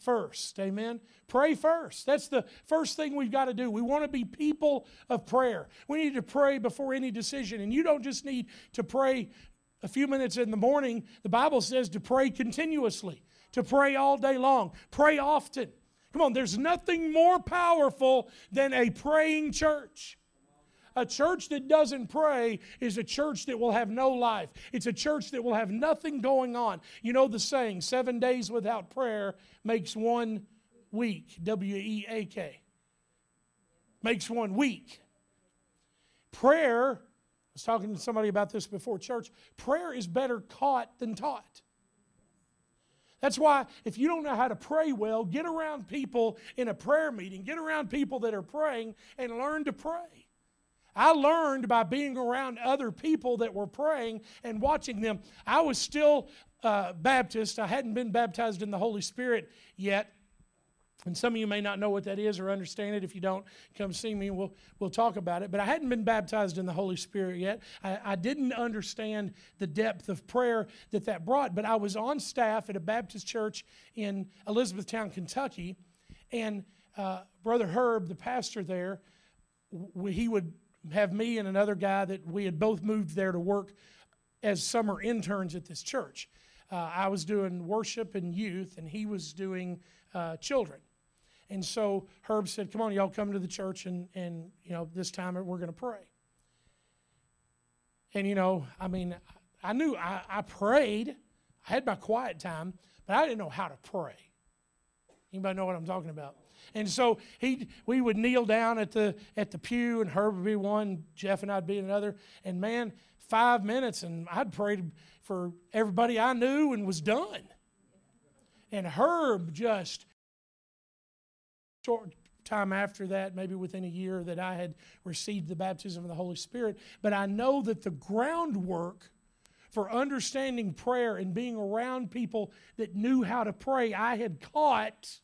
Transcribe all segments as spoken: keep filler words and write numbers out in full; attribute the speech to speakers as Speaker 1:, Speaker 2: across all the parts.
Speaker 1: first. Amen? Pray first. That's the first thing we've got to do. We want to be people of prayer. We need to pray before any decision. And you don't just need to pray a few minutes in the morning. The Bible says to pray continuously, to pray all day long. Pray often. Come on, there's nothing more powerful than a praying church. A church that doesn't pray is a church that will have no life. It's a church that will have nothing going on. You know the saying, seven days without prayer makes one week. W E A K. Makes one week. Prayer, I was talking to somebody about this before church, prayer is better caught than taught. That's why if you don't know how to pray well, get around people in a prayer meeting, get around people that are praying and learn to pray. I learned by being around other people that were praying and watching them. I was still uh, Baptist. I hadn't been baptized in the Holy Spirit yet. And some of you may not know what that is or understand it. If you don't, come see me and we'll, we'll talk about it. But I hadn't been baptized in the Holy Spirit yet. I, I didn't understand the depth of prayer that that brought. But I was on staff at a Baptist church in Elizabethtown, Kentucky. And uh, Brother Herb, the pastor there, w- he would have me and another guy that we had both moved there to work as summer interns at this church. Uh, I was doing worship and youth, and he was doing uh, children. And so Herb said, come on, y'all come to the church, and, and you know, this time we're going to pray. And, you know, I mean, I knew I, I prayed. I had my quiet time, but I didn't know how to pray. Anybody know what I'm talking about? And so he, we would kneel down at the at the pew, and Herb would be one, Jeff and I'd be another. And man, five minutes, and I'd prayed for everybody I knew and was done. And Herb just, short time after that, maybe within a year, that I had received the baptism of the Holy Spirit. But I know that the groundwork for understanding prayer and being around people that knew how to pray, I had caught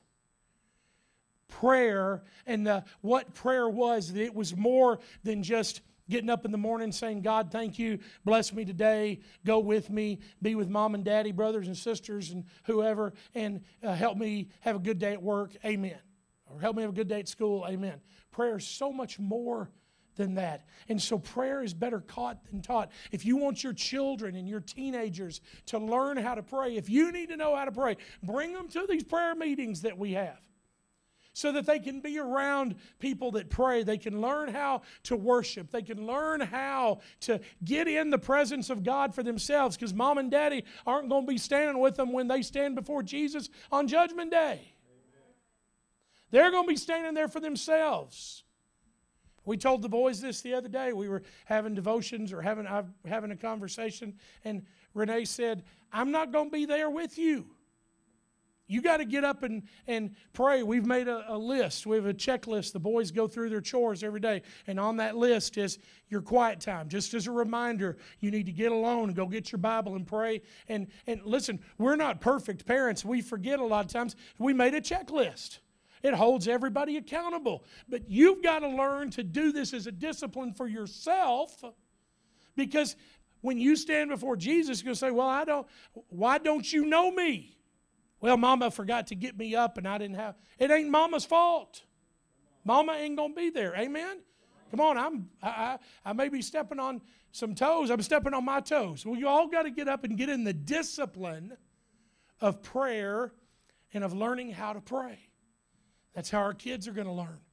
Speaker 1: prayer and the, what prayer was. That it was more than just getting up in the morning saying, God, thank you, bless me today, go with me, be with mom and daddy, brothers and sisters and whoever, and uh, help me have a good day at work, amen. Or help me have a good day at school, amen. Prayer is so much more than that. And so prayer is better caught than taught. If you want your children and your teenagers to learn how to pray, if you need to know how to pray, bring them to these prayer meetings that we have, so that they can be around people that pray. They can learn how to worship. They can learn how to get in the presence of God for themselves, because mom and daddy aren't going to be standing with them when they stand before Jesus on Judgment Day. Amen. They're going to be standing there for themselves. We told the boys this the other day. We were having devotions or having, uh, having a conversation, and Renee said, I'm not going to be there with you. You got to get up and, and pray. We've made a, a list. We have a checklist. The boys go through their chores every day. And on that list is your quiet time. Just as a reminder, you need to get alone and go get your Bible and pray. And, and listen, we're not perfect parents. We forget a lot of times. We made a checklist. It holds everybody accountable. But you've got to learn to do this as a discipline for yourself, because when you stand before Jesus, you're going to say, well, I don't, why don't you know me? Well, Mama forgot to get me up and I didn't have... It ain't Mama's fault. Mama ain't going to be there. Amen? Come on, I'm, I, I, I may be stepping on some toes. I'm stepping on my toes. Well, you all got to get up and get in the discipline of prayer and of learning how to pray. That's how our kids are going to learn.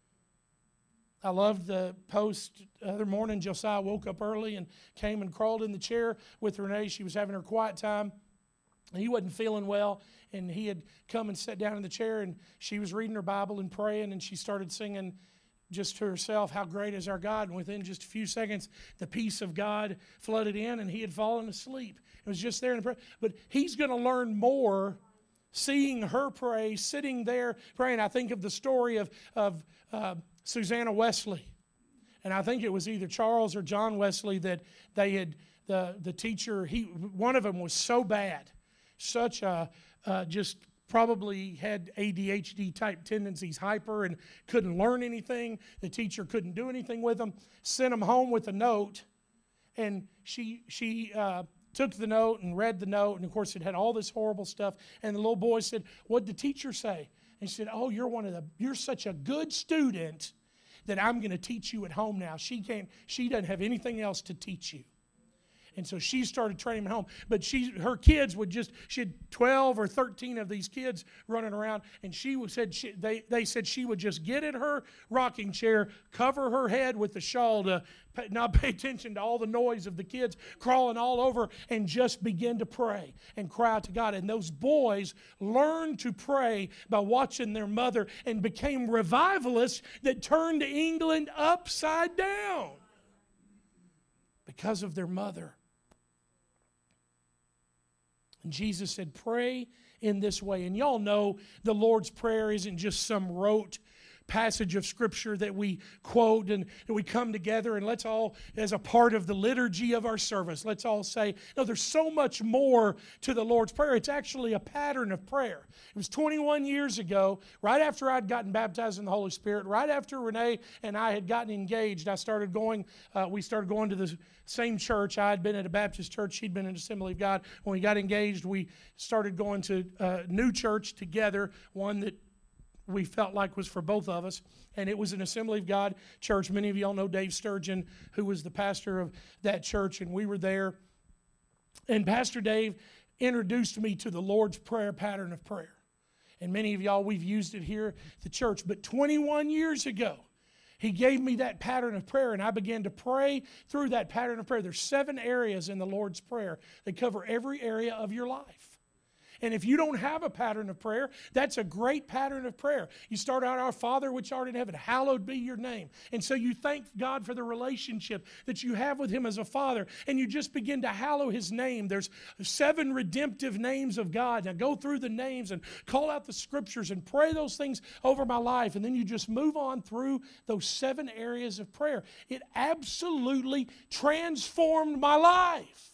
Speaker 1: I loved the post the other morning. Josiah woke up early and came and crawled in the chair with Renee. She was having her quiet time. He wasn't feeling well, and he had come and sat down in the chair, and she was reading her Bible and praying, and she started singing just to herself, how great is our God. And within just a few seconds, the peace of God flooded in, and he had fallen asleep. It was just there in the prayer. But he's going to learn more seeing her pray, sitting there praying. I think of the story of, of uh, Susanna Wesley. And I think it was either Charles or John Wesley that they had, the, the teacher, he one of them was so bad. Such a, uh, just probably had A D H D type tendencies, hyper, and couldn't learn anything. The teacher couldn't do anything with him. Sent him home with a note, and she she uh, took the note and read the note, and of course it had all this horrible stuff. And the little boy said, "What did the teacher say?" And he said, "Oh, you're one of the, you're such a good student that I'm going to teach you at home now. She can't, she doesn't have anything else to teach you." And so she started training him at home. But she, her kids would just, she had twelve or thirteen of these kids running around. And she said, she, they, they said she would just get in her rocking chair, cover her head with the shawl to pay, not pay attention to all the noise of the kids crawling all over, and just begin to pray and cry out to God. And those boys learned to pray by watching their mother and became revivalists that turned England upside down because of their mother. And Jesus said, pray in this way. And y'all know the Lord's Prayer isn't just some rote passage of Scripture that we quote and, and we come together and let's all, as a part of the liturgy of our service, let's all say, no, there's so much more to the Lord's Prayer. It's actually a pattern of prayer. It was twenty-one years ago, right after I'd gotten baptized in the Holy Spirit, right after Renee and I had gotten engaged, I started going, uh, we started going to the same church. I had been at a Baptist church. She'd been in Assembly of God. When we got engaged, we started going to a new church together, one that we felt like was for both of us, and it was an Assembly of God church. Many of y'all know Dave Sturgeon, who was the pastor of that church, and we were there. And Pastor Dave introduced me to the Lord's Prayer pattern of prayer. And many of y'all, we've used it here at the church. But twenty-one years ago, he gave me that pattern of prayer, and I began to pray through that pattern of prayer. There's seven areas in the Lord's Prayer that cover every area of your life. And if you don't have a pattern of prayer, that's a great pattern of prayer. You start out, "Our Father which art in heaven, hallowed be your name." And so you thank God for the relationship that you have with Him as a Father, and you just begin to hallow His name. There's seven redemptive names of God. Now go through the names and call out the Scriptures and pray those things over my life, and then you just move on through those seven areas of prayer. It absolutely transformed my life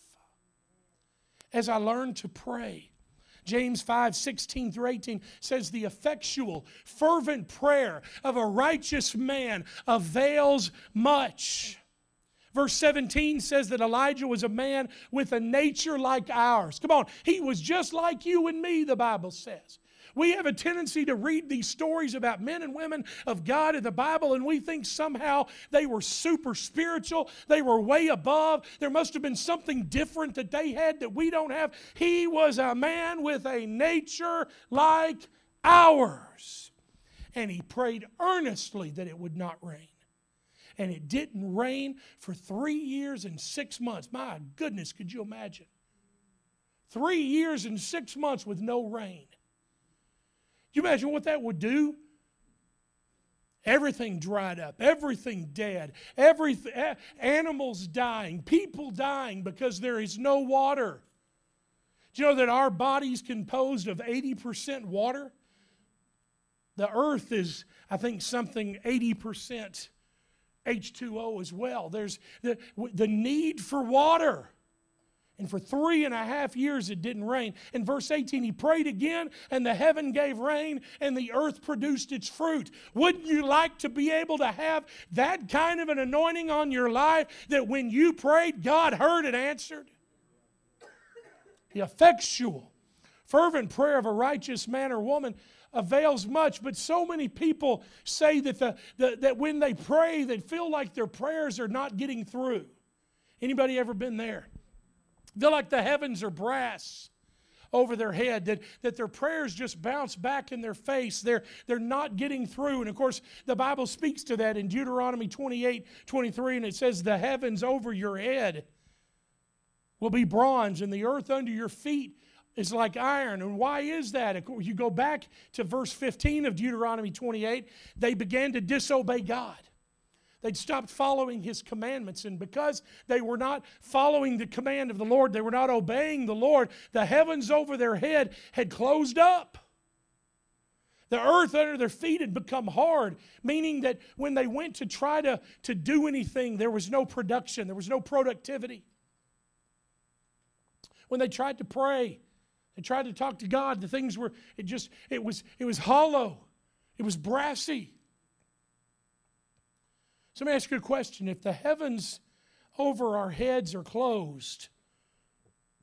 Speaker 1: as I learned to pray. James five, sixteen through eighteen says, "The effectual, fervent prayer of a righteous man avails much." Verse seventeen says that Elijah was a man with a nature like ours. Come on, he was just like you and me, the Bible says. We have a tendency to read these stories about men and women of God in the Bible, and we think somehow they were super spiritual. They were way above. There must have been something different that they had that we don't have. He was a man with a nature like ours. And he prayed earnestly that it would not rain. And it didn't rain for three years and six months. My goodness, could you imagine? Three years and six months with no rain. Can you imagine what that would do? Everything dried up, everything dead, everything, animals dying, people dying because there is no water. Do you know that our body is composed of eighty percent water? The earth is, I think, something eighty percent H two O as well. There's the, the need for water. And for three and a half years it didn't rain. In verse eighteen, he prayed again, and the heaven gave rain, and the earth produced its fruit. Wouldn't you like to be able to have that kind of an anointing on your life that when you prayed, God heard and answered? The effectual, fervent prayer of a righteous man or woman avails much, but so many people say that, the, the, that when they pray, they feel like their prayers are not getting through. Anybody ever been there? Feel like the heavens are brass over their head, that, that their prayers just bounce back in their face. They're, they're not getting through. And of course, the Bible speaks to that in Deuteronomy twenty-eight, twenty-three, and it says, "The heavens over your head will be bronze, and the earth under your feet is like iron." And why is that? You go back to verse fifteen of Deuteronomy twenty-eight, they began to disobey God. They'd stopped following His commandments, and because they were not following the command of the Lord, they were not obeying the Lord, the heavens over their head had closed up. The earth under their feet had become hard, meaning that when they went to try to, to do anything, there was no production, there was no productivity. When they tried to pray, they tried to talk to God, the things were, it just, it was, it was hollow, it was brassy. So let me ask you a question. If the heavens over our heads are closed,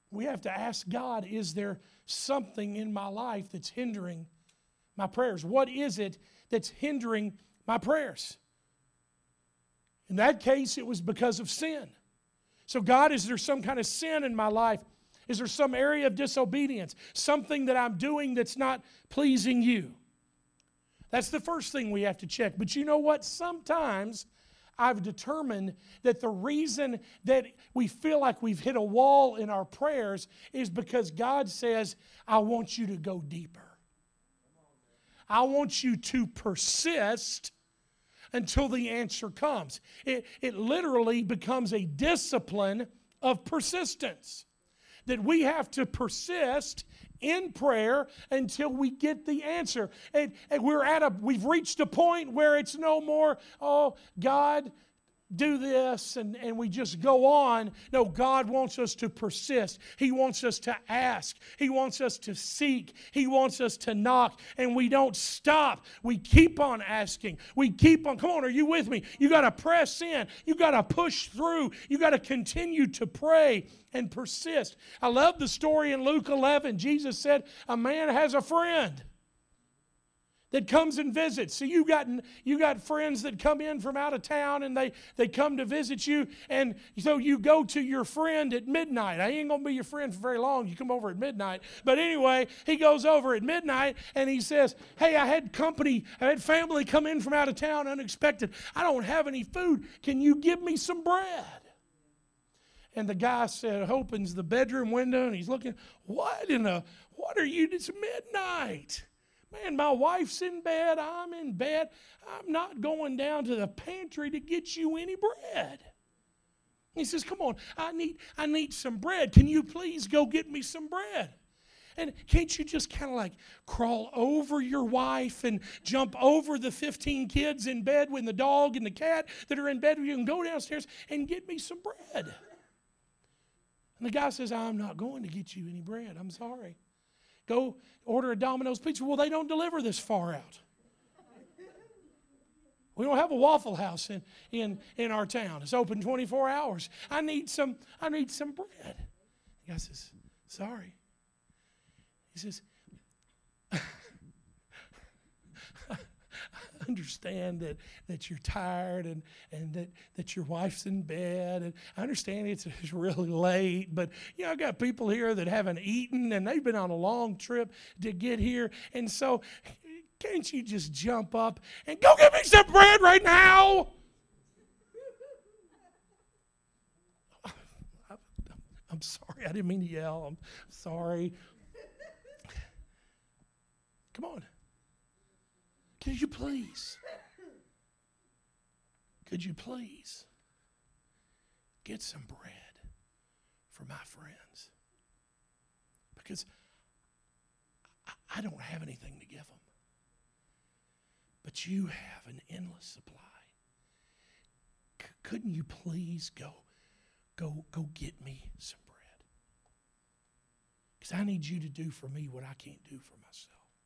Speaker 1: We have to ask God, is there something in my life that's hindering my prayers? What is it that's hindering my prayers? In that case, it was because of sin. So God, is there some kind of sin in my life? Is there some area of disobedience? Something that I'm doing that's not pleasing you? That's the first thing we have to check. But you know what? Sometimes I've determined that the reason that we feel like we've hit a wall in our prayers is because God says, I want you to go deeper. I want you to persist until the answer comes. It, it literally becomes a discipline of persistence. That we have to persist in prayer until we get the answer. And, and we're at a, we've reached a point where it's no more, oh, God, do this, and, and we just go on. No, God wants us to persist. He wants us to ask. He wants us to seek. He wants us to knock, and we don't stop. We keep on asking. We keep on. Come on, are you with me? You got to press in. You got to push through. You got to continue to pray and persist. I love the story in Luke eleven. Jesus said, a man has a friend that comes and visits. So you got you got friends that come in from out of town, and they, they come to visit you, and so you go to your friend at midnight. I ain't going to be your friend for very long. You come over at midnight. But anyway, he goes over at midnight, and he says, hey, I had company, I had family come in from out of town unexpected. I don't have any food. Can you give me some bread? And the guy said, opens the bedroom window, and he's looking, what in the, what are you, it's midnight. Man, my wife's in bed, I'm in bed. I'm not going down to the pantry to get you any bread. He says, come on, I need, I need some bread. Can you please go get me some bread? And can't you just kind of like crawl over your wife and jump over the fifteen kids in bed with the dog and the cat that are in bed with you and go downstairs and get me some bread? And the guy says, I'm not going to get you any bread. I'm sorry. Go order a Domino's pizza. Well, they don't deliver this far out. We don't have a Waffle House in, in, in our town. It's open twenty-four hours. I need some, I need some bread. The guy says, sorry. He says, I understand that, that you're tired and, and that, that your wife's in bed. And I understand it's, it's really late, but you know, I got people here that haven't eaten and they've been on a long trip to get here. And so can't you just jump up and go get me some bread right now? I'm sorry. I didn't mean to yell. I'm sorry. Come on. Could you please, could you please get some bread for my friends? Because I, I don't have anything to give them. But you have an endless supply. C- couldn't you please go, go, go get me some bread? Because I need you to do for me what I can't do for myself.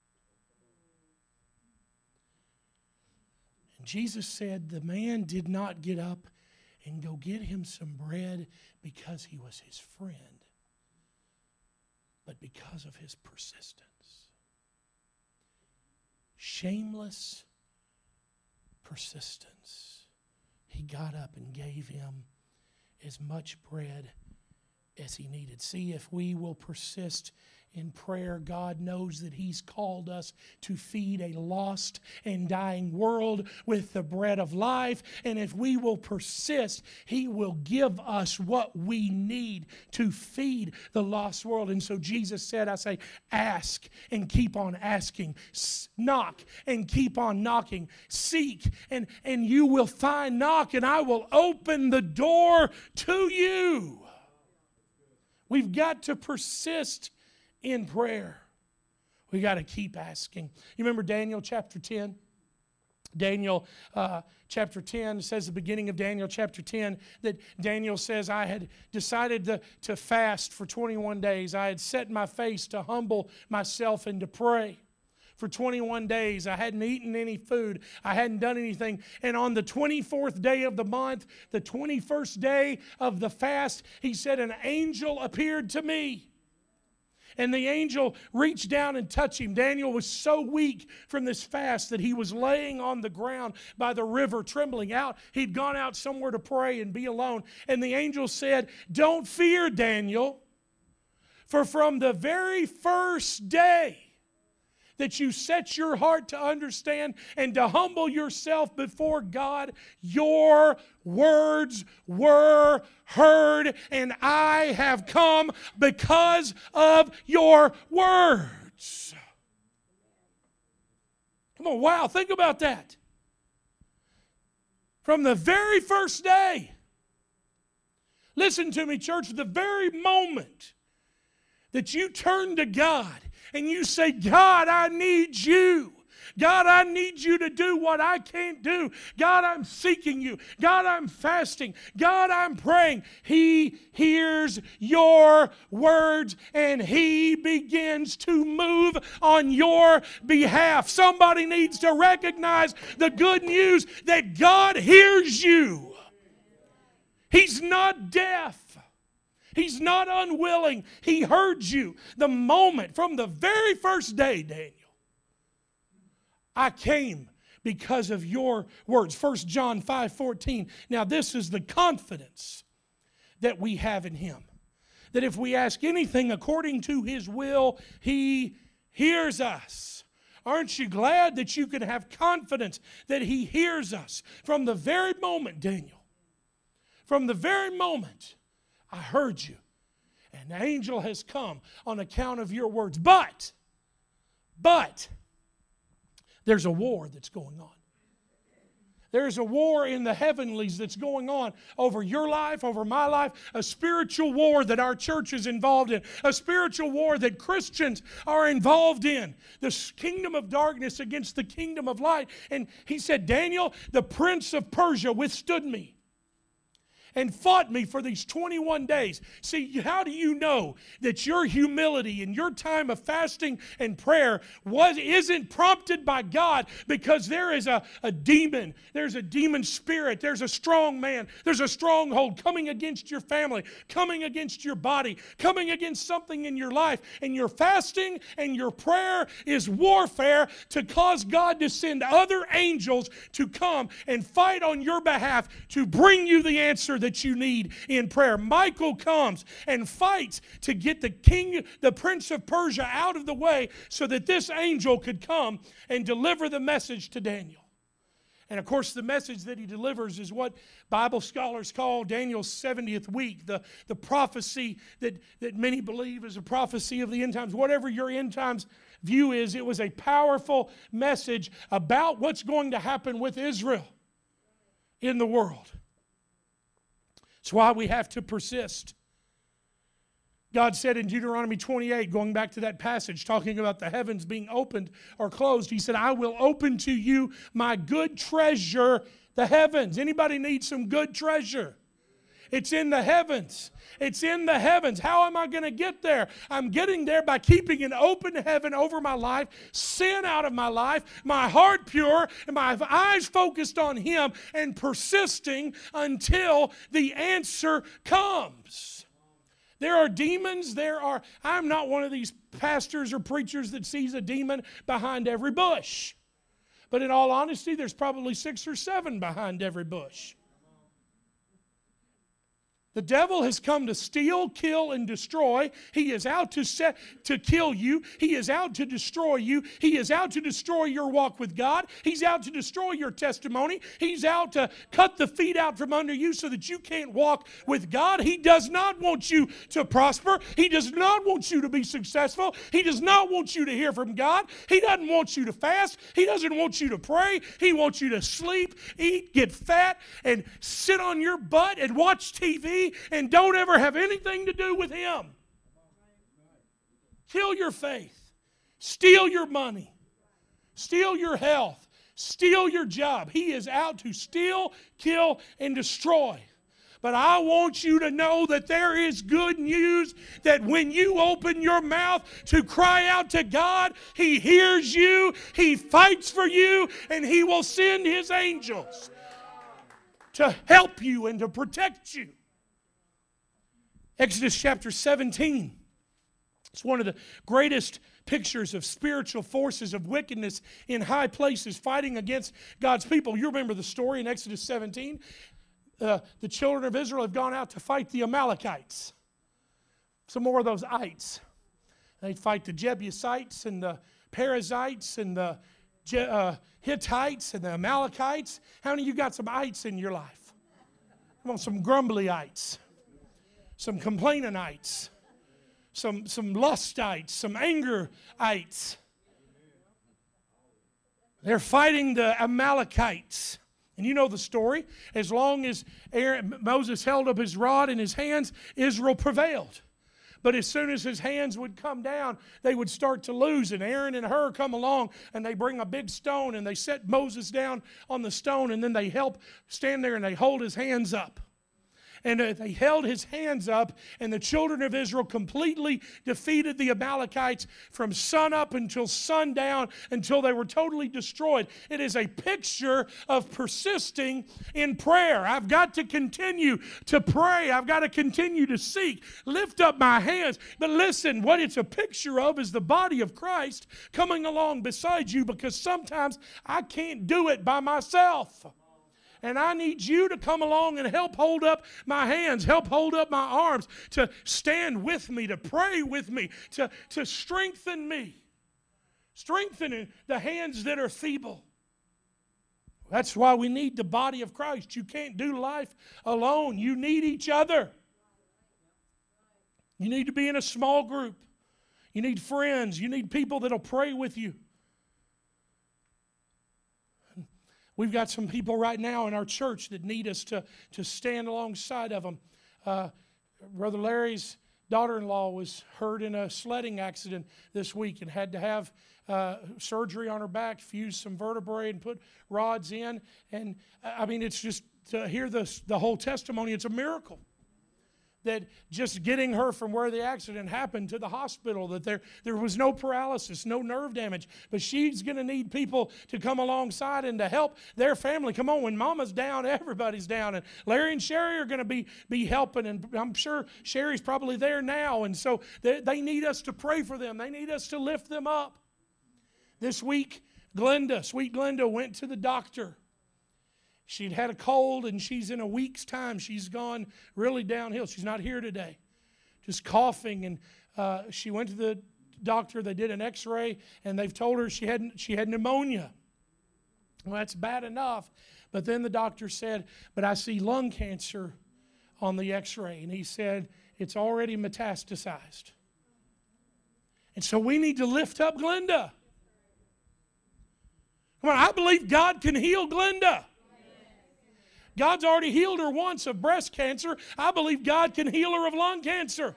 Speaker 1: Jesus said the man did not get up and go get him some bread because he was his friend, but because of his persistence. Shameless persistence. He got up and gave him as much bread as he needed. See, if we will persist in prayer, God knows that He's called us to feed a lost and dying world with the bread of life. And if we will persist, He will give us what we need to feed the lost world. And so Jesus said, I say, ask and keep on asking. Knock and keep on knocking. Seek and, and you will find. Knock and I will open the door to you. We've got to persist in prayer. We got to keep asking. You remember Daniel chapter ten? Daniel uh, chapter ten says, the beginning of Daniel chapter ten, that Daniel says, I had decided to, to fast for twenty-one days. I had set my face to humble myself and to pray. for twenty-one days. I hadn't eaten any food. I hadn't done anything. And on the twenty-fourth day of the month, the twenty-first day of the fast, he said, an angel appeared to me. And the angel reached down and touched him. Daniel was so weak from this fast that he was laying on the ground by the river, trembling out. He'd gone out somewhere to pray and be alone. And the angel said, don't fear, Daniel, for from the very first day that you set your heart to understand and to humble yourself before God, your words were heard, and I have come because of your words. Come on, wow, think about that. From the very first day, listen to me, church, the very moment that you turn to God and you say, God, I need you. God, I need you to do what I can't do. God, I'm seeking you. God, I'm fasting. God, I'm praying. He hears your words and He begins to move on your behalf. Somebody needs to recognize the good news that God hears you. He's not deaf. He's not unwilling. He heard you the moment, from the very first day, Daniel. I came because of your words. First John five fourteen. Now this is the confidence that we have in Him. That if we ask anything according to His will, He hears us. Aren't you glad that you can have confidence that He hears us? From the very moment, Daniel, from the very moment, I heard you. An angel has come on account of your words. But, but, there's a war that's going on. There's a war in the heavenlies that's going on over your life, over my life, a spiritual war that our church is involved in, a spiritual war that Christians are involved in, the kingdom of darkness against the kingdom of light. And he said, Daniel, the prince of Persia withstood me and fought me for these twenty-one days. See, how do you know that your humility and your time of fasting and prayer was, isn't prompted by God? Because there is a, a demon, there's a demon spirit, there's a strong man, there's a stronghold coming against your family, coming against your body, coming against something in your life. And your fasting and your prayer is warfare to cause God to send other angels to come and fight on your behalf to bring you the answer that you need in prayer. Michael comes and fights to get the king, the prince of Persia, out of the way so that this angel could come and deliver the message to Daniel. And of course, the message that he delivers is what Bible scholars call Daniel's seventieth week, the, the prophecy that, that many believe is a prophecy of the end times. Whatever your end times view is, it was a powerful message about what's going to happen with Israel in the world. It's why we have to persist. God said in Deuteronomy twenty-eight, going back to that passage, talking about the heavens being opened or closed, He said, I will open to you my good treasure, the heavens. Anybody need some good treasure? It's in the heavens. It's in the heavens. How am I going to get there? I'm getting there by keeping an open heaven over my life, sin out of my life, my heart pure, and my eyes focused on Him, and persisting until the answer comes. There are demons. There are, I'm not one of these pastors or preachers that sees a demon behind every bush. But in all honesty, there's probably six or seven behind every bush. The devil has come to steal, kill, and destroy. He is out to set, to kill you. He is out to destroy you. He is out to destroy your walk with God. He's out to destroy your testimony. He's out to cut the feet out from under you so that you can't walk with God. He does not want you to prosper. He does not want you to be successful. He does not want you to hear from God. He doesn't want you to fast. He doesn't want you to pray. He wants you to sleep, eat, get fat, and sit on your butt and watch T V and don't ever have anything to do with Him. Kill your faith. Steal your money. Steal your health. Steal your job. He is out to steal, kill, and destroy. But I want you to know that there is good news, that when you open your mouth to cry out to God, He hears you, He fights for you, and He will send His angels to help you and to protect you. Exodus chapter seventeen. It's one of the greatest pictures of spiritual forces of wickedness in high places fighting against God's people. You remember the story in Exodus seventeen. Uh, the children of Israel have gone out to fight the Amalekites. Some more of those ites. They fight the Jebusites and the Perizzites and the Je- uh, Hittites and the Amalekites. How many of you got some ites in your life? Come on, some grumbly ites, some complaining ites, some, some lustites, some angerites. They're fighting the Amalekites. And you know the story. As long as Aaron, Moses held up his rod in his hands, Israel prevailed. But as soon as his hands would come down, they would start to lose. And Aaron and Hur come along, and they bring a big stone, and they set Moses down on the stone, and then they help stand there, and they hold his hands up. And uh, they held his hands up, and the children of Israel completely defeated the Amalekites from sunup until sundown, until they were totally destroyed. It is a picture of persisting in prayer. I've got to continue to pray. I've got to continue to seek. Lift up my hands. But listen, what it's a picture of is the body of Christ coming along beside you, because sometimes I can't do it by myself. And I need you to come along and help hold up my hands, help hold up my arms, to stand with me, to pray with me, to, to strengthen me. Strengthening the hands that are feeble. That's why we need the body of Christ. You can't do life alone. You need each other. You need to be in a small group. You need friends. You need people that'll pray with you. We've got some people right now in our church that need us to, to stand alongside of them. Uh, Brother Larry's daughter-in-law was hurt in a sledding accident this week and had to have uh, surgery on her back, fuse some vertebrae and put rods in. And I mean, it's just, to hear this, the whole testimony, it's a miracle. That just getting her from where the accident happened to the hospital, that there, there was no paralysis, no nerve damage. But she's going to need people to come alongside and to help their family. Come on, when Mama's down, everybody's down. And Larry and Sherry are going to be, be helping. And I'm sure Sherry's probably there now. And so they, they need us to pray for them. They need us to lift them up. This week, Glenda, sweet Glenda, went to the doctor. She'd had a cold, and she's in a week's time. She's gone really downhill. She's not here today. Just coughing, and uh, she went to the doctor. They did an x-ray, and they've told her she had, she had pneumonia. Well, that's bad enough. But then the doctor said, but I see lung cancer on the x-ray. And he said, it's already metastasized. And so we need to lift up Glenda. Come on, I believe God can heal Glenda. God's already healed her once of breast cancer. I believe God can heal her of lung cancer.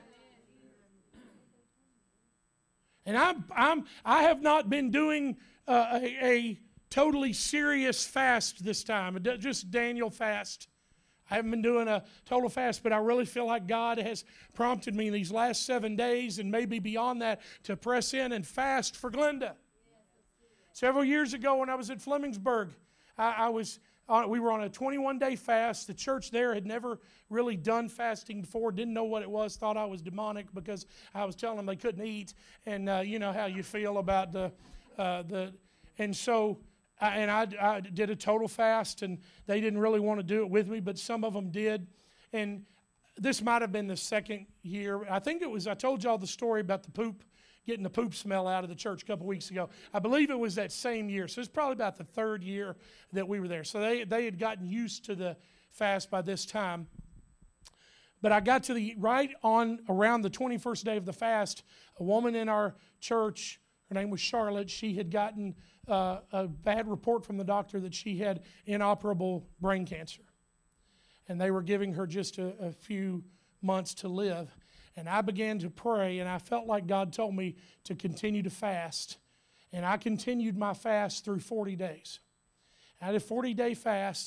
Speaker 1: And I'm, I'm, I have not been doing uh, a, a totally serious fast this time, just Daniel fast. I haven't been doing a total fast, but I really feel like God has prompted me in these last seven days and maybe beyond that to press in and fast for Glenda. Several years ago when I was at Flemingsburg, I, I was... Uh, we were on a twenty-one day fast. The church there had never really done fasting before, didn't know what it was, thought I was demonic because I was telling them they couldn't eat. And uh, you know how you feel about the, uh, the and so, I, and I, I did a total fast, and they didn't really want to do it with me, but some of them did. And this might have been the second year. I think it was, I told y'all the story about the poop, getting the poop smell out of the church a couple weeks ago. I believe it was that same year. So it's probably about the third year that we were there. So they, they had gotten used to the fast by this time. But I got to the, right on around the twenty-first day of the fast, a woman in our church, her name was Charlotte, she had gotten uh, a bad report from the doctor that she had inoperable brain cancer. And they were giving her just a, a few months to live. And I began to pray, and I felt like God told me to continue to fast. And I continued my fast through forty days. I did a forty-day fast,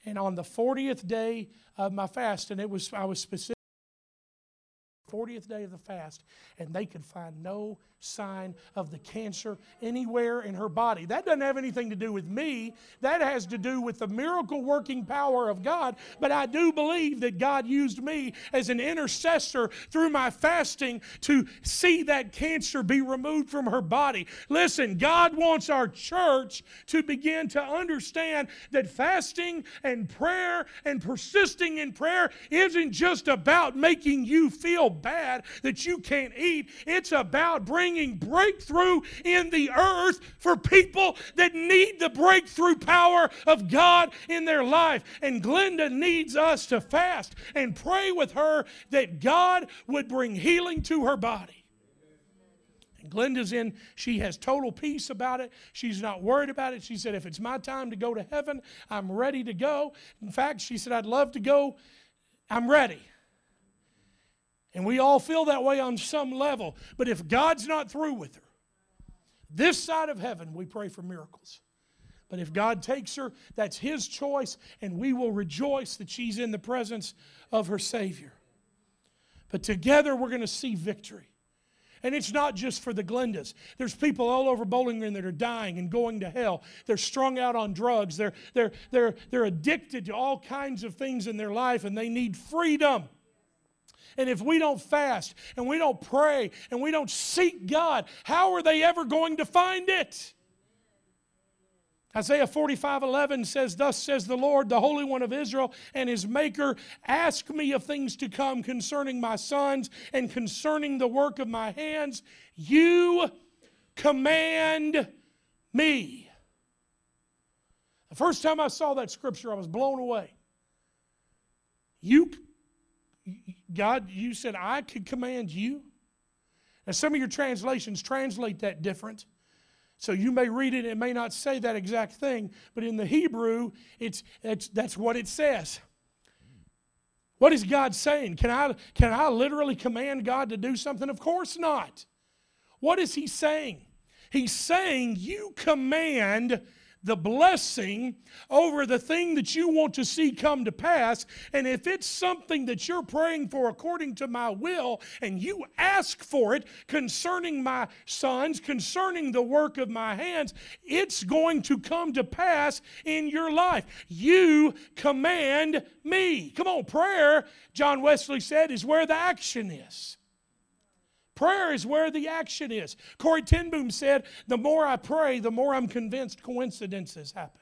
Speaker 1: And on the fortieth day of my fast, and it was I was specific, fortieth day of the fast, and they could find no sign of the cancer anywhere in her body. That doesn't have anything to do with me. That has to do with the miracle working power of God. But I do believe that God used me as an intercessor through my fasting to see that cancer be removed from her body. Listen, God wants our church to begin to understand that fasting and prayer and persisting in prayer isn't just about making you feel bad that you can't eat. It's about bringing breakthrough in the earth for people that need the breakthrough power of God in their life. And Glenda needs us to fast and pray with her that God would bring healing to her body. And Glenda's in, she has total peace about it. She's not worried about it. She said, if it's my time to go to heaven, I'm ready to go. In fact, she said, I'd love to go. I'm ready. And we all feel that way on some level. But if God's not through with her, this side of heaven, we pray for miracles. But if God takes her, that's His choice, and we will rejoice that she's in the presence of her Savior. But together we're going to see victory. And it's not just for the Glendas. There's people all over Bowling Green that are dying and going to hell. They're strung out on drugs. They're, they're, they're, they're addicted to all kinds of things in their life, and they need freedom. And if we don't fast and we don't pray and we don't seek God, how are they ever going to find it? Isaiah forty-five eleven says, thus says the Lord, the Holy One of Israel and His Maker, ask me of things to come concerning my sons and concerning the work of my hands. You command me. The first time I saw that scripture, I was blown away. You God, you said, I could command you? Now, some of your translations translate that different. So you may read it, it may not say that exact thing, but in the Hebrew, it's, it's that's what it says. What is God saying? Can I, can I literally command God to do something? Of course not. What is He saying? He's saying you command the blessing over the thing that you want to see come to pass. And if it's something that you're praying for according to my will, and you ask for it concerning my sons, concerning the work of my hands, it's going to come to pass in your life. You command me. Come on, prayer, John Wesley said, is where the action is. Prayer is where the action is. Corrie ten Boom said, the more I pray, the more I'm convinced coincidences happen.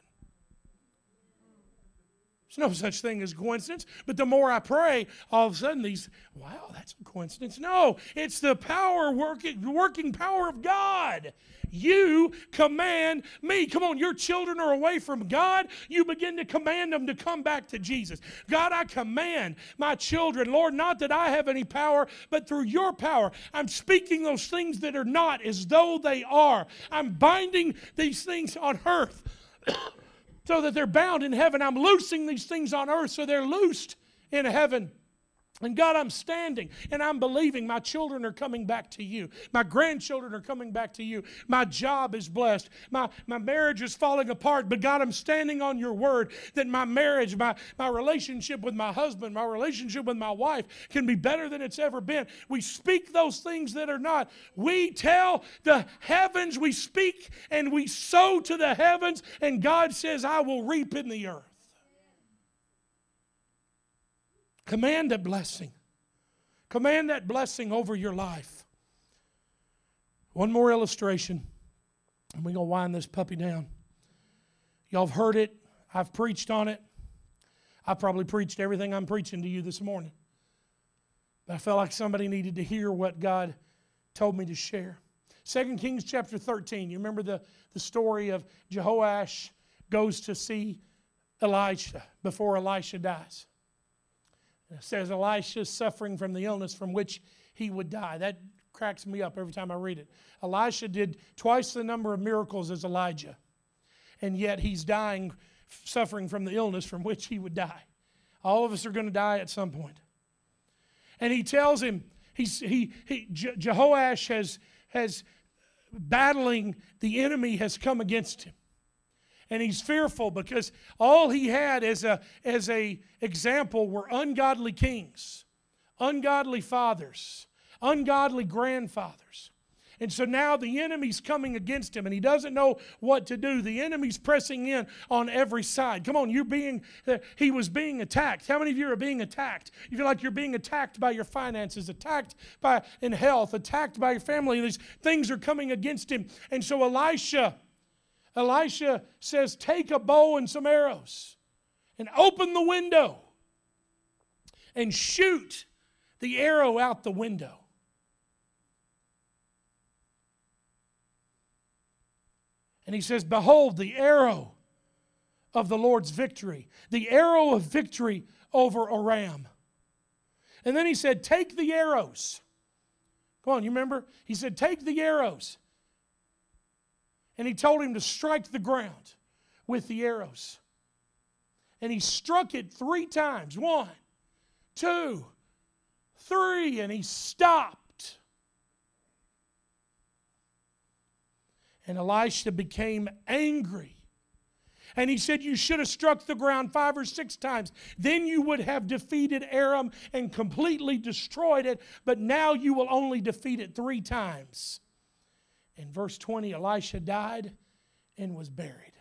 Speaker 1: There's no such thing as coincidence, but the more I pray, all of a sudden these, wow, that's a coincidence. No, it's the power, working, working power of God. You command me. Come on, your children are away from God. You begin to command them to come back to Jesus. God, I command my children, Lord, not that I have any power, but through your power, I'm speaking those things that are not as though they are. I'm binding these things on earth so that they're bound in heaven. I'm loosing these things on earth so they're loosed in heaven. And God, I'm standing and I'm believing my children are coming back to you. My grandchildren are coming back to you. My job is blessed. My, my marriage is falling apart. But God, I'm standing on your word that my marriage, my, my relationship with my husband, my relationship with my wife can be better than it's ever been. We speak those things that are not. We tell the heavens, we speak and we sow to the heavens, and God says, I will reap in the earth. Command a blessing. Command that blessing over your life. One more illustration, and we're going to wind this puppy down. Y'all have heard it. I've preached on it. I probably preached everything I'm preaching to you this morning. But I felt like somebody needed to hear what God told me to share. Second Kings chapter thirteen. You remember the, the story of Jehoash goes to see Elisha before Elisha dies. It says Elisha is suffering from the illness from which he would die. That cracks me up every time I read it. Elisha did twice the number of miracles as Elijah, and yet he's dying, suffering from the illness from which he would die. All of us are going to die at some point. And he tells him, he's, he, he, Je- Jehoash has, has battling the enemy has come against him. And he's fearful because all he had as a, as a example were ungodly kings, ungodly fathers, ungodly grandfathers. And so now the enemy's coming against him and he doesn't know what to do. The enemy's pressing in on every side. Come on, you're being, he was being attacked. How many of you are being attacked? You feel like you're being attacked by your finances, attacked by in health, attacked by your family. These things are coming against him. And so Elisha, Elisha says, take a bow and some arrows and open the window and shoot the arrow out the window. And he says, behold, the arrow of the Lord's victory. The arrow of victory over Aram. And then he said, take the arrows. Come on, you remember? He said, take the arrows. And he told him to strike the ground with the arrows. And he struck it three times. One, two, three. And he stopped. And Elisha became angry. And he said, you should have struck the ground five or six times. Then you would have defeated Aram and completely destroyed it. But now you will only defeat it three times. In verse twenty, Elisha died and was buried.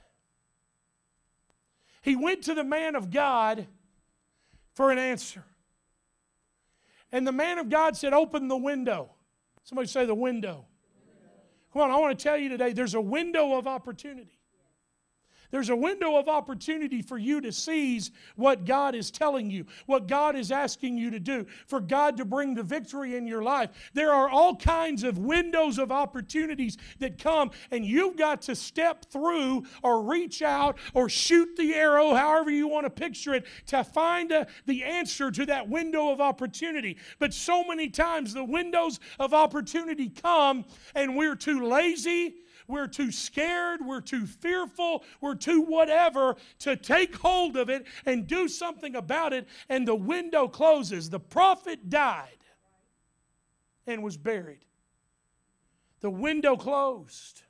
Speaker 1: He went to the man of God for an answer. And the man of God said, open the window. Somebody say the window. Come on, I want to tell you today, there's a window of opportunity. There's a window of opportunity for you to seize what God is telling you, what God is asking you to do, for God to bring the victory in your life. There are all kinds of windows of opportunities that come, and you've got to step through or reach out or shoot the arrow, however you want to picture it, to find a, the answer to that window of opportunity. But so many times the windows of opportunity come, and we're too lazy, we're too scared, we're too fearful, we're too whatever to take hold of it and do something about it, and the window closes. The prophet died and was buried. The window closed.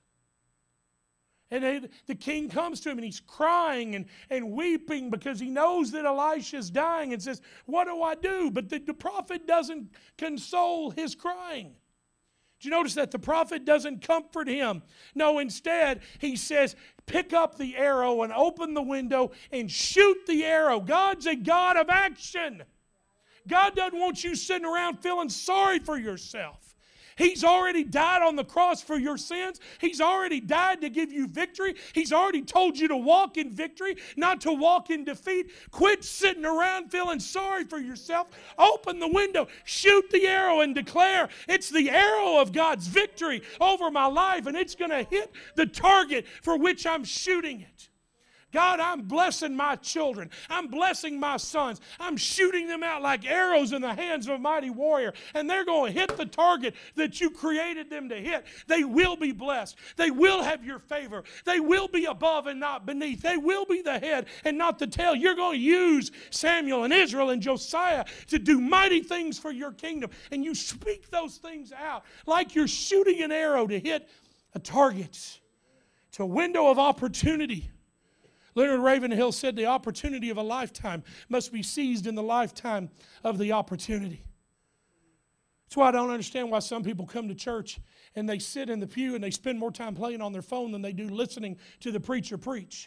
Speaker 1: And they, the king comes to him and he's crying and, and weeping because he knows that Elisha's dying and says, what do I do? But the, the prophet doesn't console his crying. Did you notice that the prophet doesn't comfort him? No, instead, he says, pick up the arrow and open the window and shoot the arrow. God's a God of action. God doesn't want you sitting around feeling sorry for yourself. He's already died on the cross for your sins. He's already died to give you victory. He's already told you to walk in victory, not to walk in defeat. Quit sitting around feeling sorry for yourself. Open the window, shoot the arrow, and declare, it's the arrow of God's victory over my life, and it's going to hit the target for which I'm shooting it. God, I'm blessing my children. I'm blessing my sons. I'm shooting them out like arrows in the hands of a mighty warrior. And they're going to hit the target that you created them to hit. They will be blessed. They will have your favor. They will be above and not beneath. They will be the head and not the tail. You're going to use Samuel and Israel and Josiah to do mighty things for your kingdom. And you speak those things out like you're shooting an arrow to hit a target. It's a window of opportunity. Leonard Ravenhill said the opportunity of a lifetime must be seized in the lifetime of the opportunity. That's why I don't understand why some people come to church and they sit in the pew and they spend more time playing on their phone than they do listening to the preacher preach.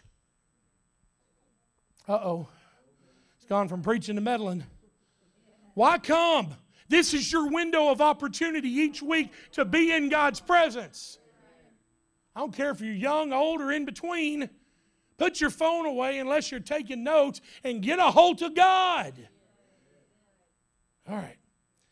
Speaker 1: Uh-oh. It's gone from preaching to meddling. Why come? This is your window of opportunity each week to be in God's presence. I don't care if you're young, old, or in between. Put your phone away unless you're taking notes and get a hold of God. All right.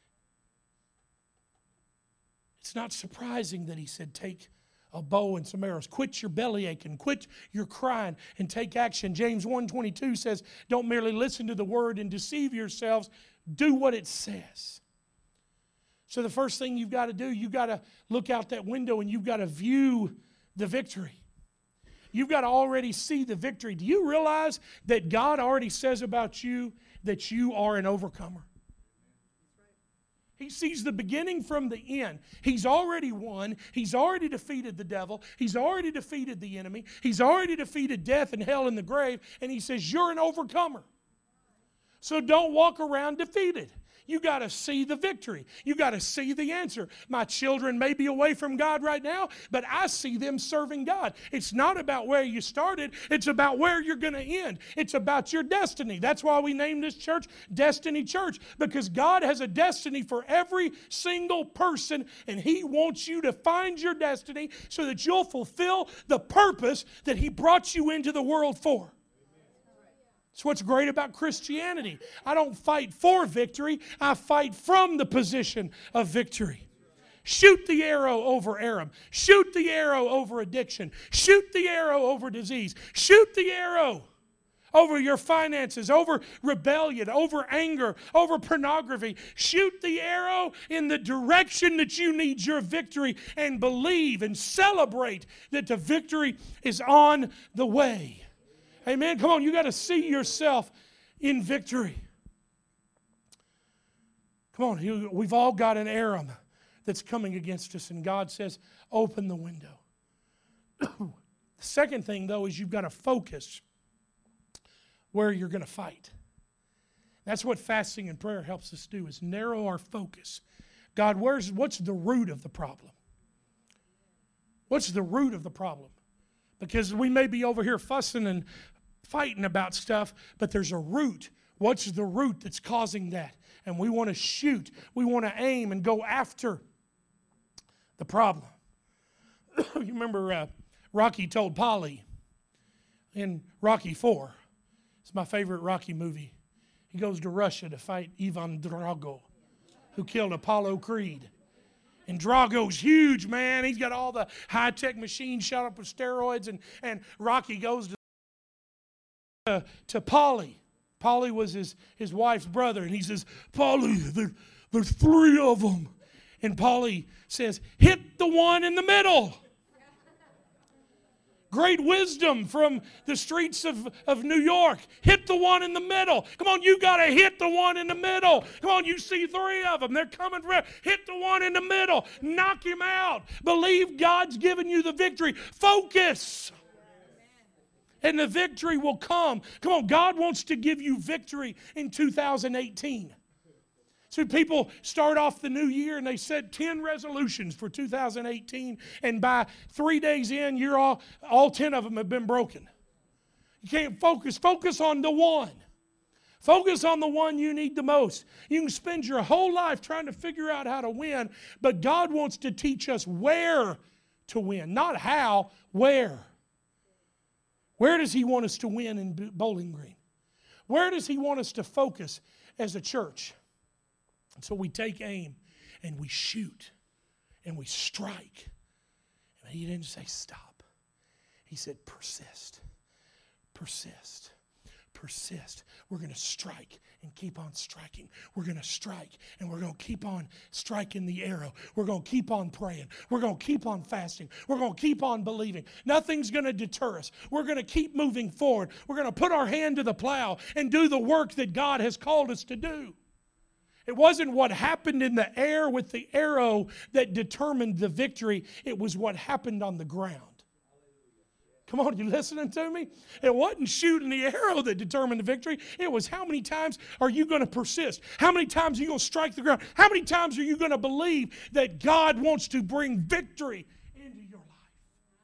Speaker 1: It's not surprising that he said, take a bow and some arrows. Quit your belly aching. Quit your crying and take action. James one twenty-two says, don't merely listen to the word and deceive yourselves. Do what it says. So the first thing you've got to do, you've got to look out that window and you've got to view the victory. You've got to already see the victory. Do you realize that God already says about you that you are an overcomer? He sees the beginning from the end. He's already won. He's already defeated the devil. He's already defeated the enemy. He's already defeated death and hell and the grave. And he says, you're an overcomer. So don't walk around defeated. You got to see the victory. You got to see the answer. My children may be away from God right now, but I see them serving God. It's not about where you started. It's about where you're going to end. It's about your destiny. That's why we named this church Destiny Church, because God has a destiny for every single person, and He wants you to find your destiny so that you'll fulfill the purpose that He brought you into the world for. That's what's great about Christianity. I don't fight for victory. I fight from the position of victory. Shoot the arrow over Aram. Shoot the arrow over addiction. Shoot the arrow over disease. Shoot the arrow over your finances, over rebellion, over anger, over pornography. Shoot the arrow in the direction that you need your victory, and believe and celebrate that the victory is on the way. Amen. Come on, you got to see yourself in victory. Come on, you, we've all got an Aram that's coming against us, and God says, open the window. The second thing, though, is you've got to focus where you're going to fight. That's what fasting and prayer helps us do, is narrow our focus. God, where's what's the root of the problem? What's the root of the problem? Because we may be over here fussing and fighting about stuff, but there's a root. What's the root that's causing that? And we want to shoot. We want to aim and go after the problem. You remember uh, Rocky told Polly in Rocky four. It's my favorite Rocky movie. He goes to Russia to fight Ivan Drago, who killed Apollo Creed. And Drago's huge, man. He's got all the high-tech machines shot up with steroids. And, and Rocky goes to, uh, to Polly. Polly was his, his wife's brother. And he says, Polly, there, there's three of them. And Polly says, hit the one in the middle. Great wisdom from the streets of, of New York. Hit the one in the middle. Come on, you got to hit the one in the middle. Come on, you see three of them. They're coming for you. Hit the one in the middle. Knock him out. Believe God's given you the victory. Focus. And the victory will come. Come on, God wants to give you victory in two thousand eighteen. So people start off the new year and they set ten resolutions for two thousand eighteen, and by three days in, you're all, all ten of them have been broken. You can't focus. Focus on the one. Focus on the one you need the most. You can spend your whole life trying to figure out how to win, but God wants to teach us where to win, not how, where. Where does He want us to win in Bowling Green? Where does He want us to focus as a church? And so we take aim and we shoot and we strike. And He didn't say stop. He said persist, persist, persist. We're going to strike and keep on striking. We're going to strike and we're going to keep on striking the arrow. We're going to keep on praying. We're going to keep on fasting. We're going to keep on believing. Nothing's going to deter us. We're going to keep moving forward. We're going to put our hand to the plow and do the work that God has called us to do. It wasn't what happened in the air with the arrow that determined the victory. It was what happened on the ground. Come on, you listening to me? It wasn't shooting the arrow that determined the victory. It was how many times are you going to persist? How many times are you going to strike the ground? How many times are you going to believe that God wants to bring victory into your life?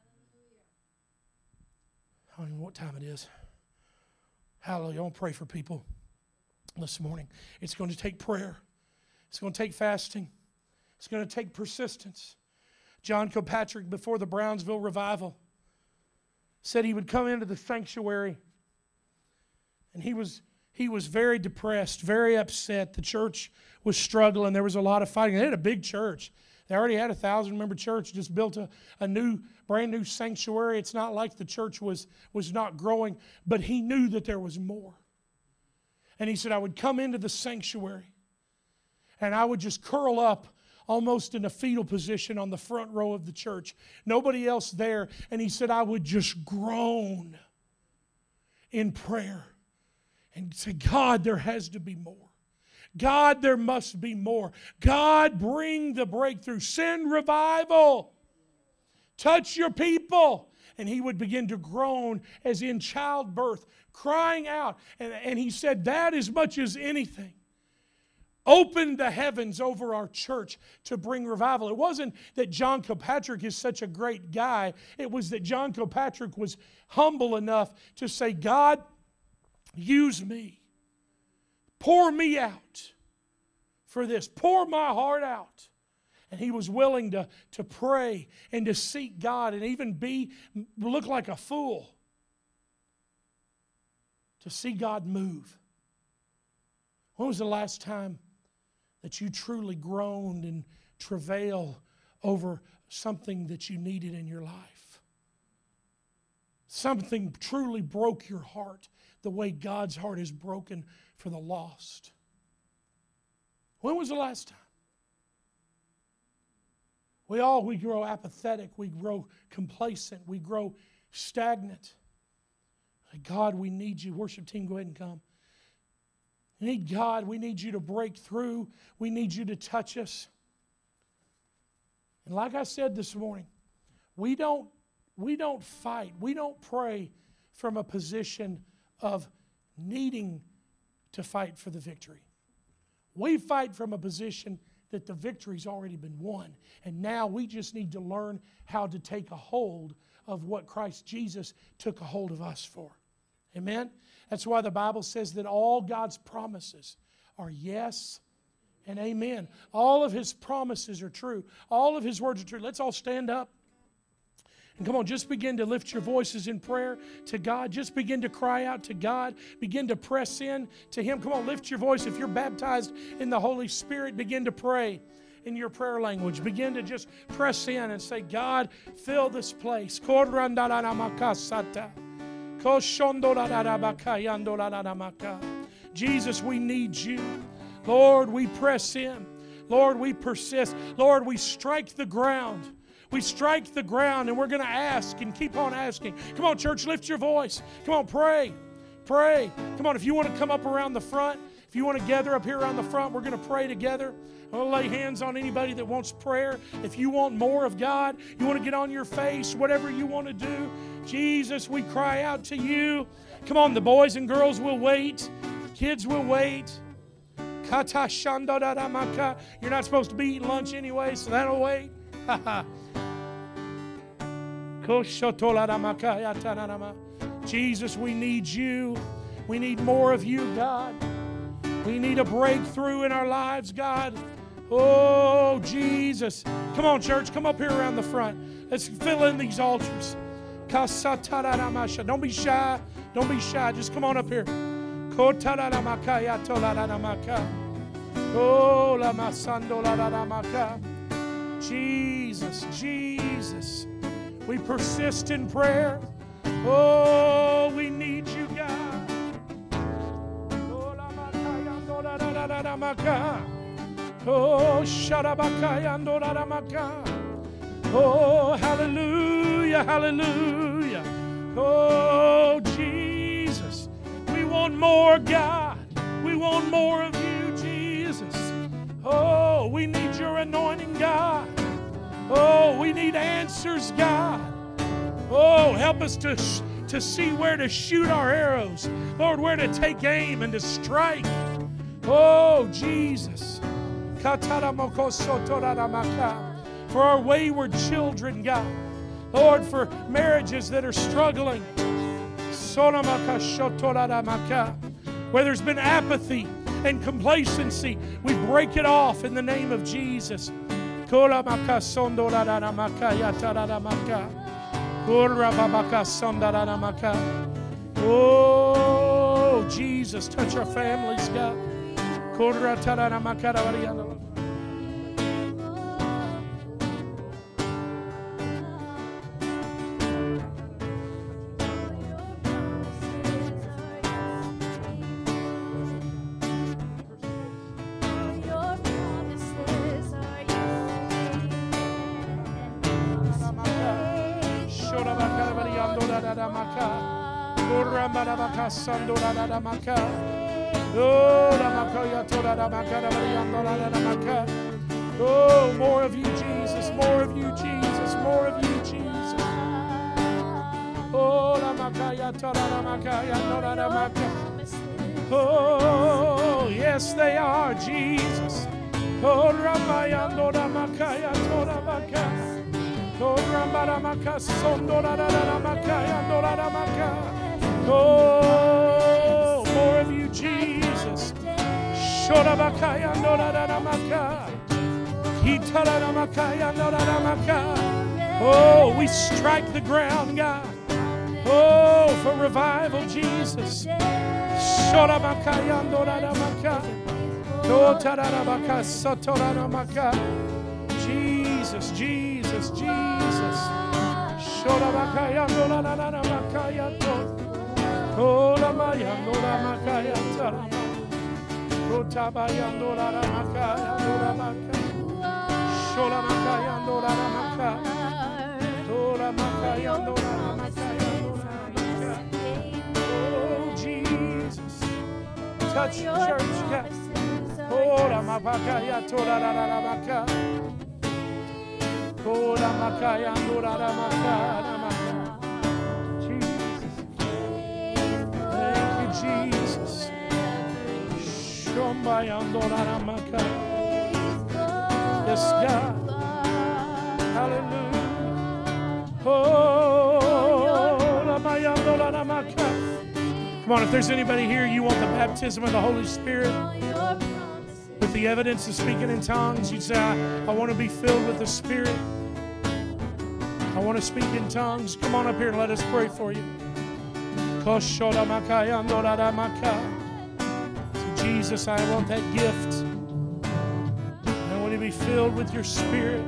Speaker 1: I don't know what time it is. Hallelujah. I want to pray for people this morning. It's going to take prayer. It's going to take fasting. It's going to take persistence. John Kilpatrick, before the Brownsville revival, said he would come into the sanctuary and he was he was very depressed, very upset. The church was struggling. There was a lot of fighting. They had a big church. They already had a thousand member church, just built a, a new, brand new sanctuary. It's not like the church was, was not growing, but he knew that there was more. And he said, I would come into the sanctuary and I would just curl up almost in a fetal position on the front row of the church. Nobody else there. And he said, I would just groan in prayer and say, God, there has to be more. God, there must be more. God, bring the breakthrough. Send revival. Touch your people. And he would begin to groan as in childbirth, crying out. And, and he said, that as much as anything, open the heavens over our church to bring revival. It wasn't that John Kilpatrick is such a great guy. It was that John Kilpatrick was humble enough to say, God, use me. Pour me out for this. Pour my heart out. And he was willing to, to pray and to seek God and even be look like a fool to see God move. When was the last time that you truly groaned and travailed over something that you needed in your life? Something truly broke your heart the way God's heart is broken for the lost. When was the last time? We all, we grow apathetic, we grow complacent, we grow stagnant. God, we need you. Worship team, go ahead and come. We need God. We need you to break through. We need you to touch us. And like I said this morning, we don't, we don't fight. We don't pray from a position of needing to fight for the victory. We fight from a position that the victory's already been won. And now we just need to learn how to take a hold of what Christ Jesus took a hold of us for. Amen? That's why the Bible says that all God's promises are yes and amen. All of His promises are true. All of His words are true. Let's all stand up. And come on, just begin to lift your voices in prayer to God. Just begin to cry out to God. Begin to press in to Him. Come on, lift your voice. If you're baptized in the Holy Spirit, begin to pray in your prayer language. Begin to just press in and say, God, fill this place. Jesus, we need you. Lord, we press in. Lord, we persist. Lord, we strike the ground. We strike the ground and we're going to ask and keep on asking. Come on, church, lift your voice. Come on, pray. Pray. Come on, if you want to come up around the front, if you want to gather up here around the front, we're going to pray together. I'm going to lay hands on anybody that wants prayer. If you want more of God, you want to get on your face, whatever you want to do, Jesus, we cry out to you. Come on, the boys and girls will wait. Kids will wait. You're not supposed to be eating lunch anyway, so that'll wait. Jesus, we need you. We need more of you, God. We need a breakthrough in our lives, God. Oh, Jesus. Come on, church. Come up here around the front. Let's fill in these altars. Don't be shy. Don't be shy. Just come on up here. Oh, Jesus, Jesus. We persist in prayer. Oh, we need you, God. Oh, oh, hallelujah, hallelujah. Oh, Jesus. We want more, God. We want more of you, Jesus. Oh, we need your anointing, God. Oh, we need answers, God. Oh, help us to, to see where to shoot our arrows. Lord, where to take aim and to strike. Oh, Jesus. For our wayward children, God. Lord, for marriages that are struggling. Where there's been apathy and complacency, we break it off in the name of Jesus. Oh, Jesus, touch our families, God. Oh, oh, more of you, Jesus. More of you, Jesus. More of you, Jesus. Oh, oh, yes, they are, Jesus. Oh, Ramayando Ramakaya Toramaka. Oh, Ramaramaka Sondora Ramakaya Doramaka. Oh, more of you, Jesus. Shorabakaya Doramaka. Hitaramakaya Doramaka. Oh, we strike the ground, God. Oh, for revival, Jesus. Shorabakaya Doramaka. Jesus, Jesus, Jesus. Oh, Jesus. Touch the church, God. Ora mapakaya tora la la la maka. Ora makaya ora la maka la maka. Jesus. Thank you, Jesus. Shombaya ora la maka. Yes, God. Hallelujah. Oh, la maya ora la maka. Come on, if there's anybody here, you want the baptism of the Holy Spirit with the evidence of speaking in tongues, you'd say, I, I want to be filled with the Spirit. I want to speak in tongues. Come on up here and let us pray for you. So Jesus, I want that gift. I want to be filled with your Spirit.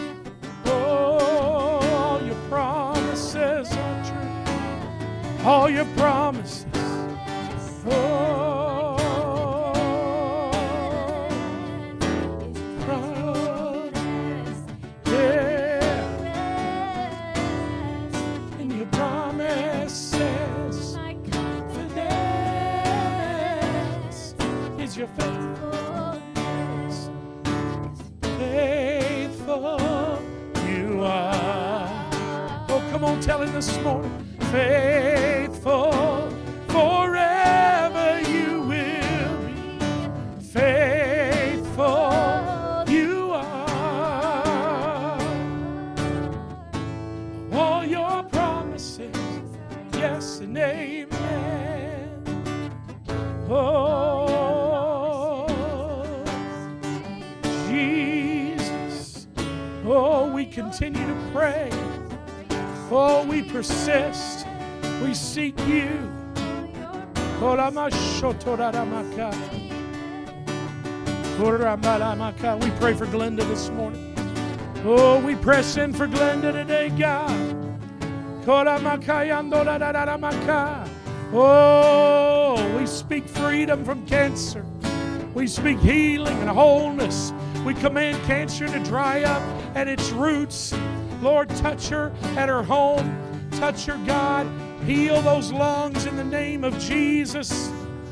Speaker 1: Oh, all your promises are true. All your promises. Oh, your faithfulness, faithful you are. Oh, come on, tell him this morning. Faithful forever you will be. Faithful you are. All your promises, yes and amen. Oh, oh, we continue to pray. Oh, we persist. We seek you. We pray for Glenda this morning. Oh, we press in for Glenda today, God. Oh, we speak freedom from cancer. We speak healing and wholeness. We command cancer to dry up at its roots. Lord, touch her at her home. Touch her, God. Heal those lungs in the name of Jesus.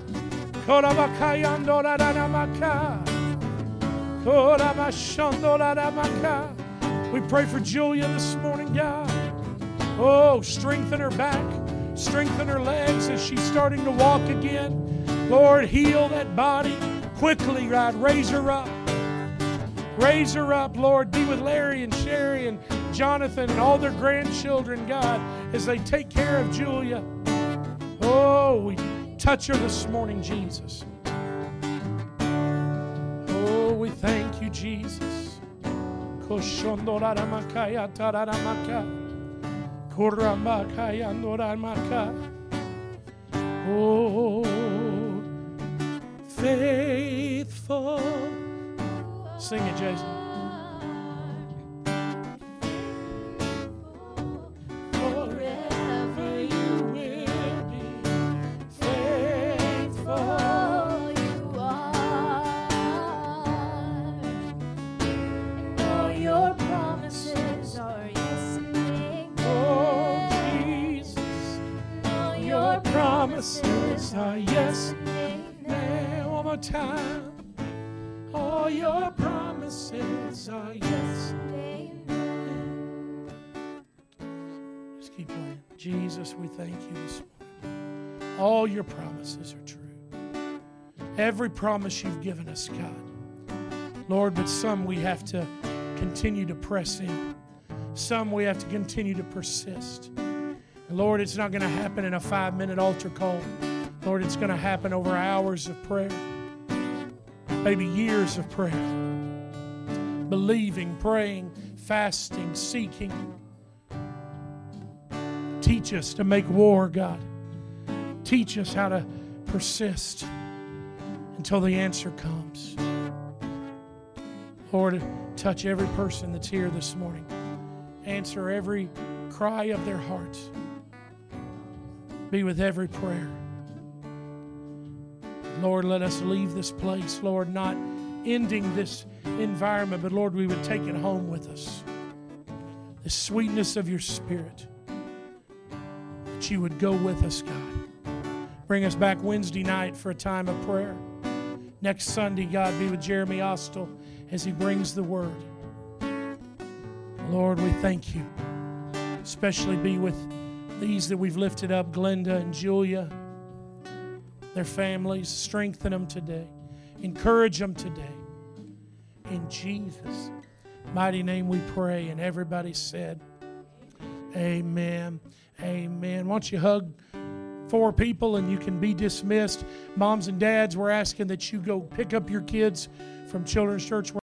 Speaker 1: We pray for Julia this morning, God. Oh, strengthen her back. Strengthen her legs as she's starting to walk again. Lord, heal that body quickly, God. Raise her up. Raise her up, Lord. Be with Larry and Sherry and Jonathan and all their grandchildren, God, as they take care of Julia. Oh, we touch her this morning, Jesus. Oh, we thank you, Jesus. Oh, faithful. Sing it, Jason. Forever you will be faithful. You are. All your promises are yes and amen. Oh, Jesus. All your promises are yes and amen. Amen. One more time. All your promises are yes. Just keep playing. Jesus, we thank you this morning. All your promises are true. Every promise you've given us, God. Lord, but some we have to continue to press in. Some we have to continue to persist. And Lord, it's not going to happen in a five-minute altar call. Lord, it's going to happen over hours of prayer. Maybe years of prayer. Believing, praying, fasting, seeking. Teach us to make war, God. Teach us how to persist until the answer comes. Lord, touch every person that's here this morning. Answer every cry of their hearts. Be with every prayer. Lord, let us leave this place, Lord, not ending this environment, but Lord, we would take it home with us. The sweetness of your Spirit. That you would go with us, God. Bring us back Wednesday night for a time of prayer. Next Sunday, God, be with Jeremy Ostel as he brings the word. Lord, we thank you. Especially be with these that we've lifted up, Glenda and Julia, their families. Strengthen them today. Encourage them today. In Jesus' mighty name we pray. And everybody said, amen. Amen. Why don't you hug four people and you can be dismissed. Moms and dads, we're asking that you go pick up your kids from Children's Church.